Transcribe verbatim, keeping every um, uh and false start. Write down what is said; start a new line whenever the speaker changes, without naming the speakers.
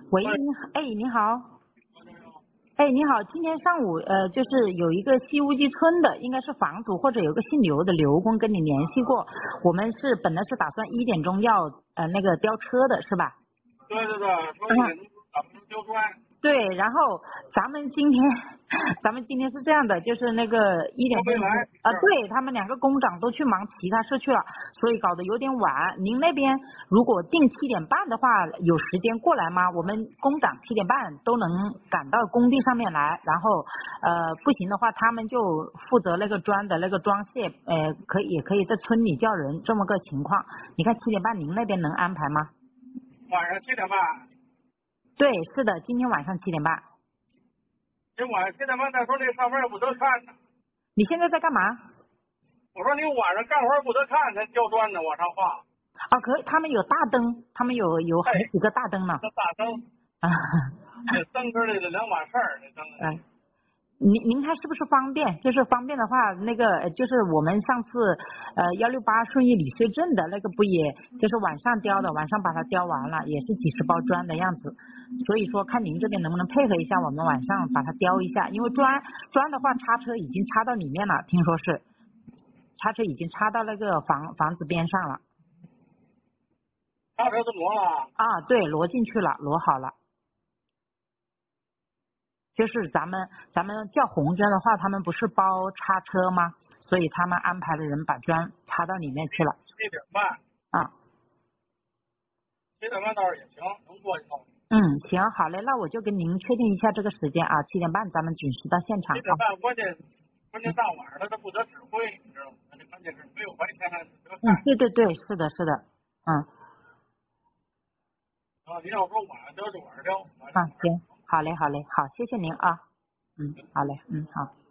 喂，你好，哎，你好，哎，你好，今天上午呃，就是有一个西乌鸡村的，应该是房主或者有个姓刘的刘工跟你联系过，我们是本来是打算一点钟要呃那个吊车的是吧？
对对对，说一点咱们丢砖。
对，然后咱们今天，咱们今天是这样的，就是那个一点钟
都没来
啊，
是
对他们两个工长都去忙其他事去了，所以搞得有点晚。您那边如果定七点半的话，有时间过来吗？我们工长七点半都能赶到工地上面来，然后呃不行的话，他们就负责那个砖的那个装卸，呃可以也可以在村里叫人这么个情况。你看七点半您那边能安排吗？
晚上七点半。
对，是的，今天晚上七点半。
今晚七点半再说那上班不得看呢。
你现在在干嘛？
我说你晚上干活不得看，咱吊砖呢往上画。
啊，可以，他们有大灯，他们有有好几个大灯呢。
那大灯，
啊，
这灯跟这个两码事儿，这灯。
嗯，您您看是不是方便？就是方便的话，那个呃就是我们上次呃幺六八顺义李穗镇的那个不也就是晚上雕的，晚上把它雕完了，也是几十包砖的样子。所以说看您这边能不能配合一下，我们晚上把它雕一下，因为砖砖的话插车已经插到里面了，听说是插车已经插到那个房房子边上了。
插车都挪了。
啊，对，挪进去了，挪好了。就是咱们咱们叫红砖的话，他们不是包插车吗？所以他们安排的人把砖插到里面去了。
七点半。
啊，
七点半倒是也行，能过去弄。
嗯，行，好嘞，那我就跟您确定一下这个时间啊，七点半咱们准时到现场。
七点半关键关键大晚上他他不得指挥，你知道吗？这关键是没有白天还得
嗯，
看。
对对对，是的，是的，嗯。
啊，你要说晚上雕就晚上雕。
啊，行，好嘞，好嘞，好，谢谢您啊。嗯，好嘞，嗯，好。